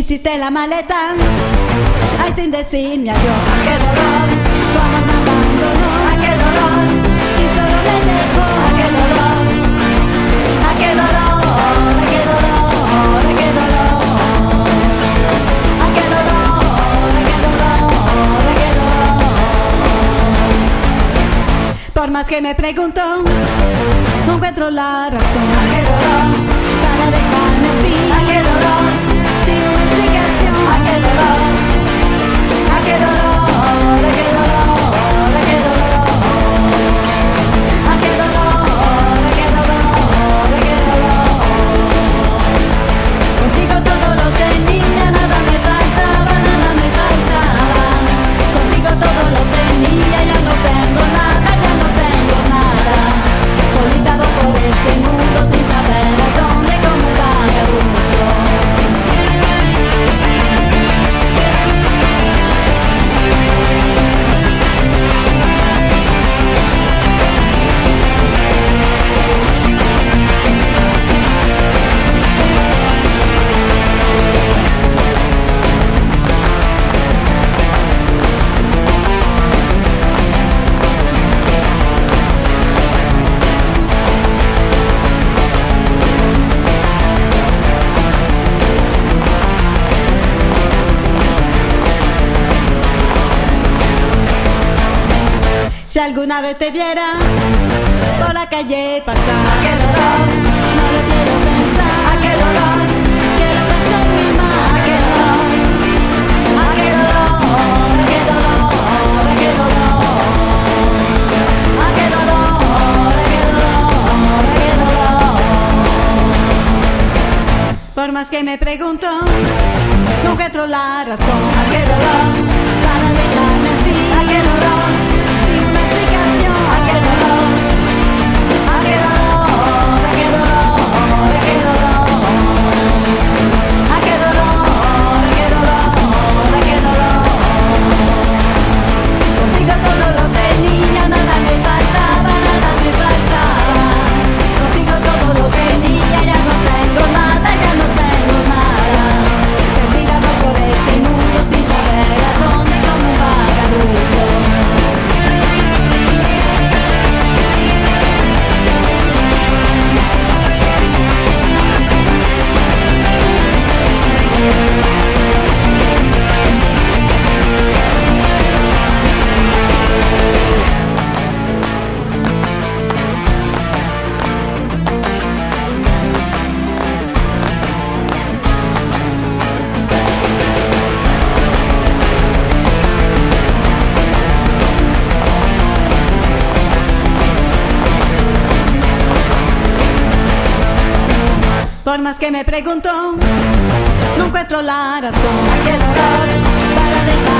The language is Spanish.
Hiciste la maleta, ay, sin decirme adiós. ¡Ah, qué dolor! Tu amor me abandonó. ¡Ah, qué dolor! Y solo me dejó. ¡Ah, qué dolor! ¡Ah, qué dolor! ¡Ah, qué dolor! ¡Ah, qué dolor! ¡Ah, qué dolor! ¡Ah, qué dolor! ¡Ah, qué dolor! Por más que me pregunto, no encuentro la razón. ¡Ah, qué dolor! Para dejarme así. ¡Ah, qué dolor! Sin una explicación. ¡Ah, qué dolor! ¡Ah, qué dolor! ¡Ah, qué dolor! ¡Ah, qué dolor! ¡Ah, qué dolor! ¡Ah, qué dolor! ¡Ah, qué dolor! Contigo todo lo tenía, nada me faltaba, nada me faltaba. Contigo todo lo tenía, ya no tengo nada, ya no tengo nada. Solitado por ese mundo sin saber a dónde como un vagabundo. Si alguna vez te viera por la calle pasar, ¡ah, qué dolor! No lo quiero pensar. ¡Ah, qué dolor! Quiero pensar muy mal. ¡Ah, qué dolor! ¡Ah, qué dolor! ¡Ah, qué dolor! ¡Ah, qué dolor! ¡Ah, qué dolor! ¡Ah, qué dolor! Por más que me pregunto, no encuentro la razón. ¡Ah, qué dolor! Para dejarme así. ¡Ah, qué dolor! Sin una explicación. ¡Ah, qué dolor! ¡Ah, qué dolor! ¡Ah, qué dolor! ¡Ah, qué dolor! ¡Ah, qué dolor! ¡Ah, qué dolor! ¡Ah, qué dolor! Contigo todo lo tenía, nada me faltaba, nada me faltaba. Contigo todo lo tenía, ya no tengo nada, ya no tengo nada. Perdida por ese mundo sin saber a dónde como un vagabundo. Por más que me pregunto, no encuentro la razón. ¡Ah, qué dolor! Para dejar